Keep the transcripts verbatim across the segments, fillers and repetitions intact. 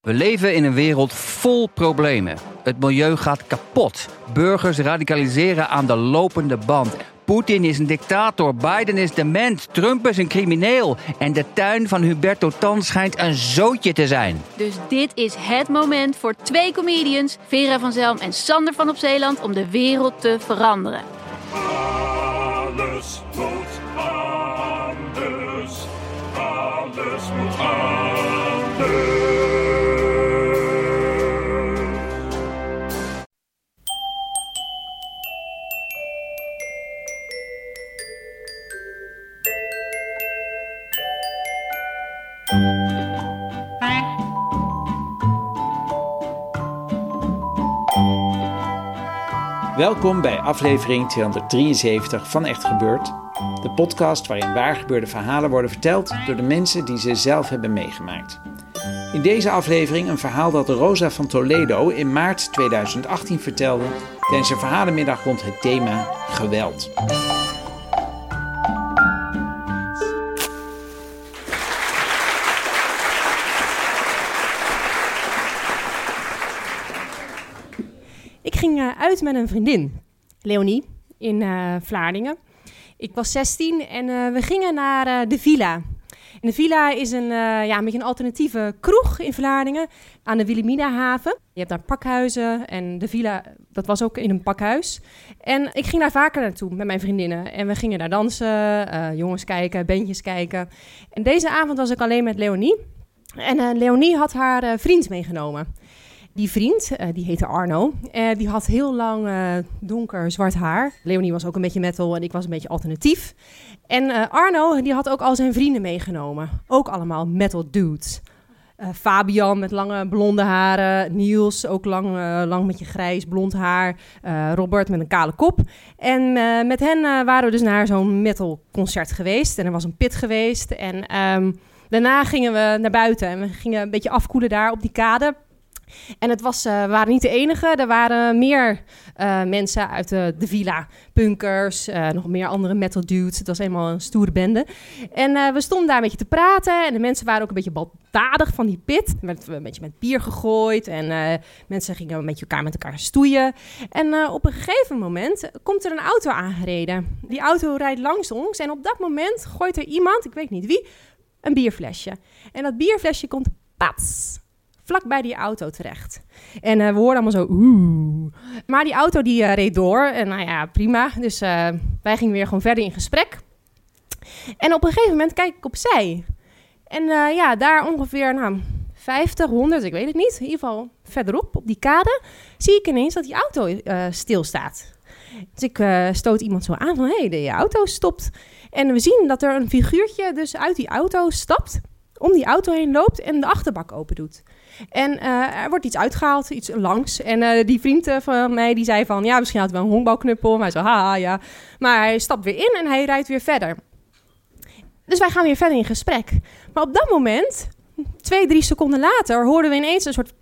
We leven in een wereld vol problemen. Het milieu gaat kapot. Burgers radicaliseren aan de lopende band. Poetin is een dictator, Biden is dement, Trump is een crimineel. En de tuin van Huberto Tan schijnt een zootje te zijn. Dus dit is het moment voor twee comedians, Vera van Zelm en Sander van op Zeeland, om de wereld te veranderen. Alles moet anders. Alles moet anders. Welkom bij aflevering tweehonderddrieënzeventig van Echt Gebeurd. De podcast waarin waargebeurde verhalen worden verteld door de mensen die ze zelf hebben meegemaakt. In deze aflevering een verhaal dat Rosa van Toledo in maart tweeduizend achttien vertelde tijdens een verhalenmiddag rond het thema geweld. Ik ging uh, uit met een vriendin, Leonie, in uh, Vlaardingen. Ik was zestien en uh, we gingen naar uh, de Villa. En de Villa is een, uh, ja, een beetje een alternatieve kroeg in Vlaardingen aan de Wilhelminahaven. Je hebt daar pakhuizen en de Villa, dat was ook in een pakhuis. En ik ging daar vaker naartoe met mijn vriendinnen. En we gingen daar dansen, uh, jongens kijken, bandjes kijken. En deze avond was ik alleen met Leonie. En uh, Leonie had haar uh, vriend meegenomen. Die vriend, uh, die heette Arno, uh, die had heel lang uh, donker zwart haar. Leonie was ook een beetje metal en ik was een beetje alternatief. En uh, Arno, die had ook al zijn vrienden meegenomen. Ook allemaal metal dudes. Uh, Fabian met lange blonde haren. Niels, ook lang, uh, lang met je grijs blond haar. Uh, Robert met een kale kop. En uh, met hen uh, waren we dus naar zo'n metal concert geweest. En er was een pit geweest. En um, daarna gingen we naar buiten en we gingen een beetje afkoelen daar op die kade. En het was, uh, we waren niet de enige, er waren meer uh, mensen uit de, de villa. Punkers, uh, nog meer andere metal dudes. Het was helemaal een stoere bende. En uh, we stonden daar een beetje te praten en de mensen waren ook een beetje baldadig van die pit. Er werd een beetje met bier gegooid en uh, mensen gingen een beetje elkaar met elkaar stoeien. En uh, op een gegeven moment komt er een auto aangereden. Die auto rijdt langs ons en op dat moment gooit er iemand, ik weet niet wie, een bierflesje. En dat bierflesje komt pats vlak bij die auto terecht. En uh, we hoorden allemaal zo oeh. Maar die auto die uh, reed door. En nou ja, prima. Dus uh, wij gingen weer gewoon verder in gesprek. En op een gegeven moment kijk ik opzij. En uh, ja, daar ongeveer nou, vijftig, honderd, ik weet het niet. In ieder geval verderop op die kade zie ik ineens dat die auto uh, stilstaat. Dus ik uh, stoot iemand zo aan van hé, hey, de auto stopt. En we zien dat er een figuurtje dus uit die auto stapt, om die auto heen loopt en de achterbak open doet. En uh, er wordt iets uitgehaald, iets langs. En uh, die vriend uh, van mij, die zei van, ja, misschien had hij wel een honkbalknuppel. Maar hij zei, haha, ja. Maar hij stapt weer in en hij rijdt weer verder. Dus wij gaan weer verder in gesprek. Maar op dat moment, twee, drie seconden later, hoorden we ineens een soort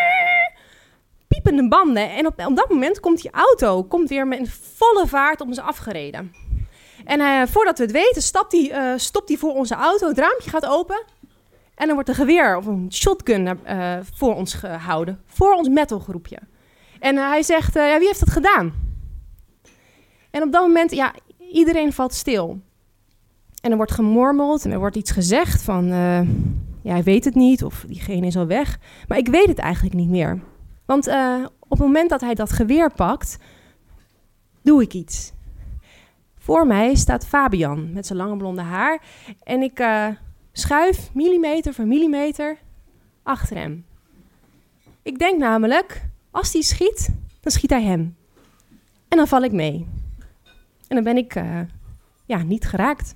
piepende banden. En op, op dat moment komt die auto komt weer met volle vaart op ons afgereden. En uh, voordat we het weten, stapt die, uh, stopt hij voor onze auto, het raampje gaat open. En dan wordt een geweer of een shotgun uh, voor ons gehouden. Voor ons metalgroepje. En uh, hij zegt, uh, ja, wie heeft dat gedaan? En op dat moment, ja, iedereen valt stil. En er wordt gemormeld en er wordt iets gezegd van, uh, ja, hij weet het niet of diegene is al weg. Maar ik weet het eigenlijk niet meer. Want uh, op het moment dat hij dat geweer pakt, doe ik iets. Voor mij staat Fabian met zijn lange blonde haar. En ik uh, schuif millimeter voor millimeter achter hem. Ik denk namelijk, als hij schiet, dan schiet hij hem. En dan val ik mee. En dan ben ik uh, ja, niet geraakt.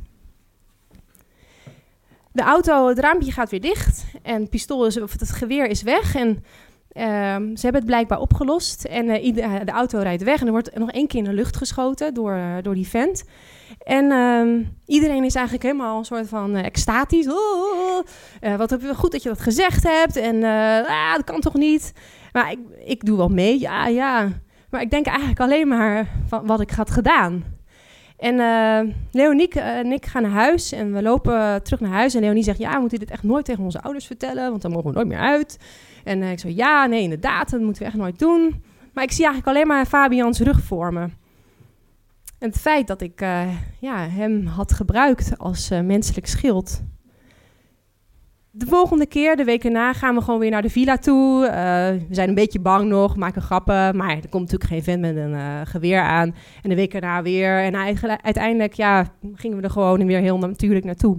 De auto, het raampje gaat weer dicht. En het pistool is, of het geweer is weg. En uh, ze hebben het blijkbaar opgelost. En uh, ieder, de auto rijdt weg. En er wordt nog één keer in de lucht geschoten door, uh, door die vent. En uh, iedereen is eigenlijk helemaal een soort van uh, extatisch. Oh, oh, oh. Uh, wat goed dat je dat gezegd hebt. En uh, ah, dat kan toch niet? Maar ik, ik doe wel mee, ja, ja. Maar ik denk eigenlijk alleen maar van wat ik had gedaan. En uh, Leonie en ik gaan naar huis en we lopen terug naar huis. En Leonie zegt, ja, we moeten dit echt nooit tegen onze ouders vertellen, want dan mogen we nooit meer uit. En uh, ik zo, ja, nee, inderdaad, dat moeten we echt nooit doen. Maar ik zie eigenlijk alleen maar Fabians rug voor me. En het feit dat ik uh, ja, hem had gebruikt als uh, menselijk schild. De volgende keer, de week erna, gaan we gewoon weer naar de villa toe. Uh, we zijn een beetje bang nog, maken grappen. Maar er komt natuurlijk geen vent met een uh, geweer aan. En de week erna weer. En uiteindelijk ja, gingen we er gewoon weer heel natuurlijk naartoe.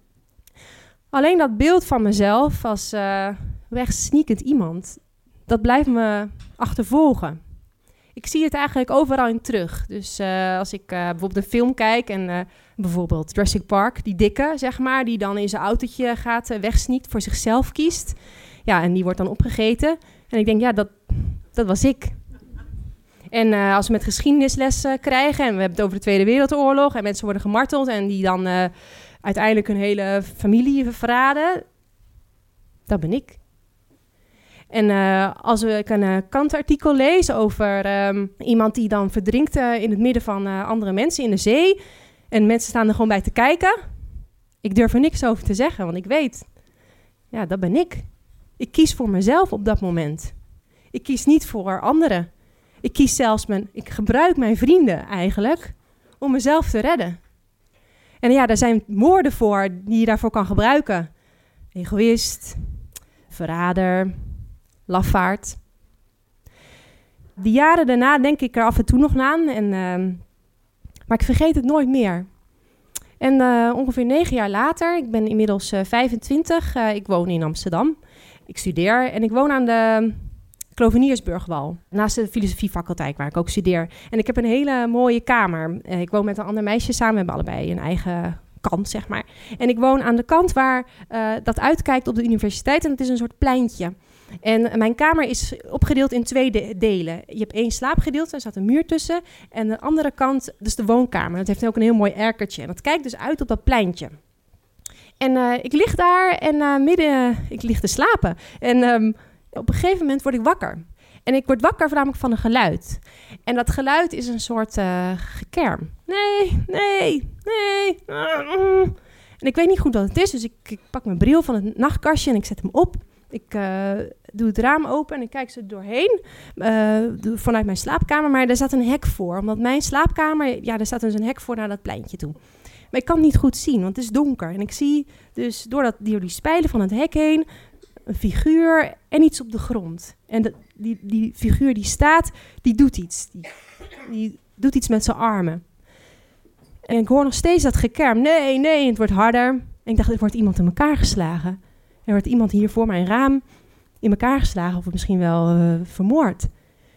Alleen dat beeld van mezelf als uh, wegsneakend iemand, dat blijft me achtervolgen. Ik zie het eigenlijk overal in terug. Dus uh, als ik uh, bijvoorbeeld een film kijk en uh, bijvoorbeeld Jurassic Park, die dikke, zeg maar, die dan in zijn autootje gaat uh, wegsneakt, voor zichzelf kiest. Ja, en die wordt dan opgegeten. En ik denk, ja, dat, dat was ik. En uh, als we met geschiedenisles uh, krijgen, en we hebben het over de Tweede Wereldoorlog, en mensen worden gemarteld en die dan uh, uiteindelijk hun hele familie verraden, dat ben ik. En uh, als we een uh, Kant-artikel lezen over um, iemand die dan verdrinkt uh, in het midden van uh, andere mensen in de zee. En mensen staan er gewoon bij te kijken. Ik durf er niks over te zeggen, want ik weet, ja, dat ben ik. Ik kies voor mezelf op dat moment. Ik kies niet voor anderen. Ik kies zelfs mijn, ik gebruik mijn vrienden eigenlijk om mezelf te redden. En ja, daar zijn woorden voor die je daarvoor kan gebruiken. Egoïst, verrader, lafaard. Die jaren daarna denk ik er af en toe nog aan. En, uh, maar ik vergeet het nooit meer. En uh, ongeveer negen jaar later, ik ben inmiddels uh, vijfentwintig. Uh, ik woon in Amsterdam. Ik studeer en ik woon aan de Kloveniersburgwal. Naast de filosofiefaculteit waar ik ook studeer. En ik heb een hele mooie kamer. Uh, ik woon met een ander meisje samen. We hebben allebei een eigen kant, zeg maar. En ik woon aan de kant waar uh, dat uitkijkt op de universiteit. En het is een soort pleintje. En mijn kamer is opgedeeld in twee de- delen. Je hebt één slaapgedeelte, er staat een muur tussen. En de andere kant, dus de woonkamer. Dat heeft ook een heel mooi erkertje. En dat kijkt dus uit op dat pleintje. En uh, ik lig daar en uh, midden, uh, ik lig te slapen. En um, op een gegeven moment word ik wakker. En ik word wakker namelijk van een geluid. En dat geluid is een soort uh, gekerm. Nee, nee, nee. En ik weet niet goed wat het is, dus ik, ik pak mijn bril van het nachtkastje en ik zet hem op. Ik uh, doe het raam open en ik kijk ze doorheen, uh, vanuit mijn slaapkamer. Maar er staat een hek voor, omdat mijn slaapkamer, ja, er staat dus een hek voor naar dat pleintje toe. Maar ik kan het niet goed zien, want het is donker. En ik zie dus door, dat, door die spijlen van het hek heen een figuur en iets op de grond. En de, die, die figuur die staat, die doet iets. Die, die doet iets met zijn armen. En ik hoor nog steeds dat gekerm. Nee, nee, en het wordt harder. En ik dacht, er wordt iemand in elkaar geslagen. Er wordt iemand hier voor mijn raam in elkaar geslagen of misschien wel uh, vermoord.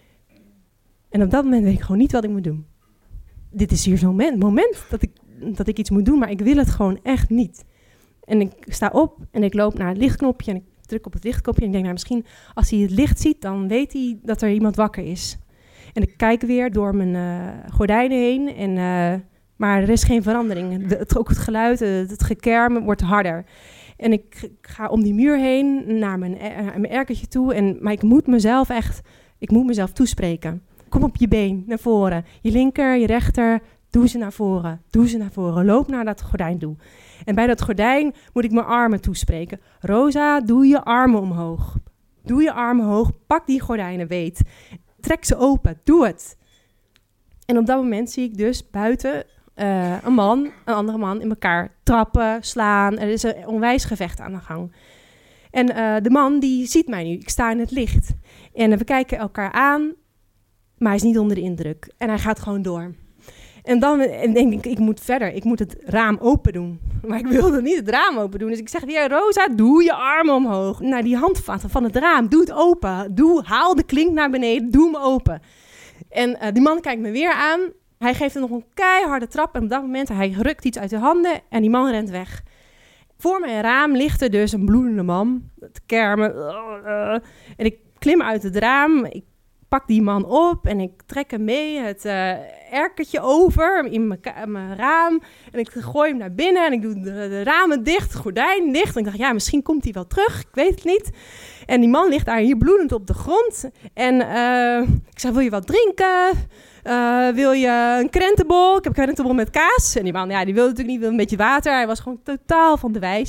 En op dat moment weet ik gewoon niet wat ik moet doen. Dit is hier zo'n moment, moment dat, ik, dat ik iets moet doen, maar ik wil het gewoon echt niet. En ik sta op en ik loop naar het lichtknopje en ik druk op het lichtknopje. En ik denk, nou, misschien als hij het licht ziet, dan weet hij dat er iemand wakker is. En ik kijk weer door mijn uh, gordijnen heen. En, uh, maar er is geen verandering. De, het, ook het geluid, het, het gekerm wordt harder. En ik ga om die muur heen naar mijn, uh, mijn erkertje toe. En, maar ik moet mezelf echt, ik moet mezelf toespreken. Kom op je been, naar voren. Je linker, je rechter, doe ze naar voren. Doe ze naar voren. Loop naar dat gordijn toe. En bij dat gordijn moet ik mijn armen toespreken. Rosa, doe je armen omhoog. Doe je armen hoog. Pak die gordijnen, weet. Trek ze open. Doe het. En op dat moment zie ik dus buiten uh, een man, een andere man in elkaar trappen, slaan. Er is een onwijs gevecht aan de gang. En uh, de man die ziet mij nu. Ik sta in het licht. En uh, we kijken elkaar aan, maar hij is niet onder de indruk. En hij gaat gewoon door. En dan en denk ik, ik moet verder. Ik moet het raam open doen. Maar ik wilde niet het raam open doen. Dus ik zeg weer, Rosa, doe je armen omhoog. Naar die handvatten van het raam. Doe het open. Doe, haal de klink naar beneden. Doe hem open. En uh, die man kijkt me weer aan. Hij geeft er nog een keiharde trap. En op dat moment, hij rukt iets uit de handen. En die man rent weg. Voor mijn raam ligt er dus een bloedende man. Te kermen. En ik klim uit het raam. Ik pak die man op en ik trek hem mee het uh, erkertje over in mijn, ka- mijn raam. En ik gooi hem naar binnen en ik doe de, de ramen dicht, de gordijn dicht. En ik dacht, ja, misschien komt hij wel terug. Ik weet het niet. En die man ligt daar hier bloedend op de grond. En uh, ik zeg, wil je wat drinken? Uh, wil je een krentenbol? Ik heb een krentenbol met kaas. En die man, ja, die wilde natuurlijk niet, wilde een beetje water. Hij was gewoon totaal van de wijs.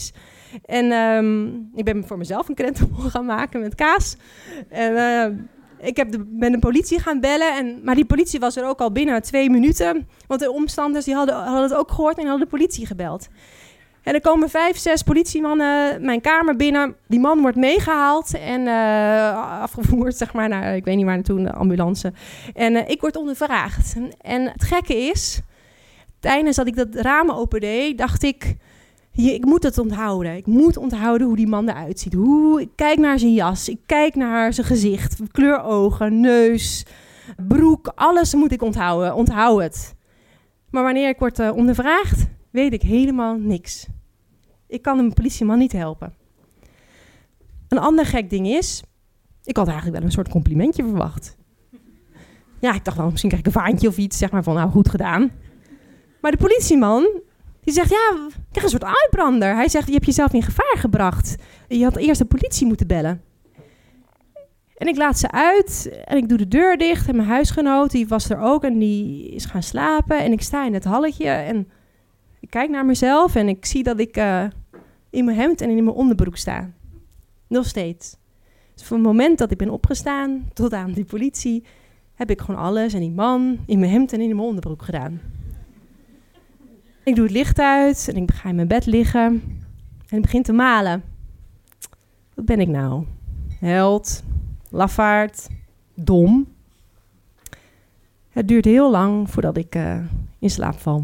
En um, ik ben voor mezelf een krentenbol gaan maken met kaas. En uh, ik heb de, ben de politie gaan bellen. En, maar die politie was er ook al binnen twee minuten. Want de omstanders die hadden, hadden het ook gehoord en hadden de politie gebeld. En er komen vijf, zes politiemannen mijn kamer binnen. Die man wordt meegehaald en uh, afgevoerd, zeg maar, naar, ik weet niet waar naartoe, de ambulance. En uh, ik word ondervraagd. En het gekke is, tijdens dat ik dat raam opende, dacht ik, ik moet het onthouden. Ik moet onthouden hoe die man eruit ziet. Hoe, ik kijk naar zijn jas, ik kijk naar zijn gezicht, kleur ogen, neus, broek. Alles moet ik onthouden. Onthoud het. Maar wanneer ik word uh, ondervraagd, weet ik helemaal niks. Ik kan een politieman niet helpen. Een ander gek ding is, ik had eigenlijk wel een soort complimentje verwacht. Ja, ik dacht wel, misschien krijg ik een vaantje of iets, zeg maar van, nou, goed gedaan. Maar de politieman, die zegt, ja, ik krijg een soort uitbrander. Hij zegt, je hebt jezelf in gevaar gebracht. Je had eerst de politie moeten bellen. En ik laat ze uit en ik doe de deur dicht. En mijn huisgenoot, die was er ook en die is gaan slapen. En ik sta in het halletje en ik kijk naar mezelf en ik zie dat ik uh, in mijn hemd en in mijn onderbroek sta. Nog steeds. Dus van het moment dat ik ben opgestaan tot aan die politie, heb ik gewoon alles en die man in mijn hemd en in mijn onderbroek gedaan. Ik doe het licht uit en ik ga in mijn bed liggen en ik begin te malen. Wat ben ik nou? Held, lafaard, dom. Het duurt heel lang voordat ik uh, in slaap val.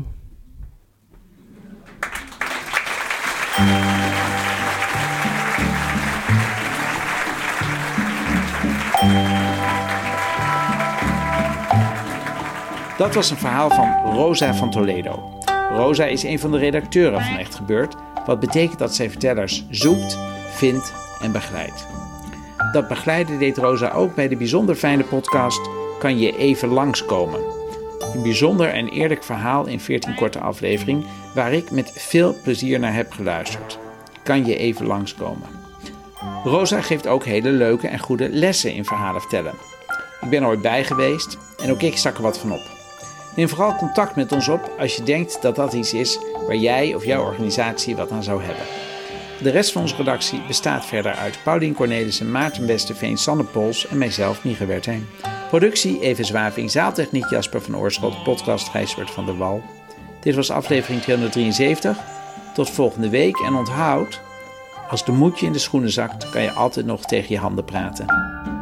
Dat was een verhaal van Rosa van Toledo. Rosa is een van de redacteuren van Echt Gebeurd, wat betekent dat zij vertellers zoekt, vindt en begeleidt. Dat begeleiden deed Rosa ook bij de bijzonder fijne podcast Kan je even langskomen. Een bijzonder en eerlijk verhaal in veertien korte afleveringen waar ik met veel plezier naar heb geluisterd. Kan je even langskomen. Rosa geeft ook hele leuke en goede lessen in verhalen vertellen. Ik ben er ooit bij geweest en ook ik stak er wat van op. Neem vooral contact met ons op als je denkt dat dat iets is waar jij of jouw organisatie wat aan zou hebben. De rest van onze redactie bestaat verder uit Paulien Cornelissen, Maarten Westerveen, Sanne Pols en mijzelf, Mieke Wertheim. Productie Eve Zwaving, zaaltechniek Jasper van Oorschot, podcast Gijsbert van der Wal. Dit was aflevering tweehonderddrieënzeventig. Tot volgende week en onthoud, als de moed je in de schoenen zakt, kan je altijd nog tegen je handen praten.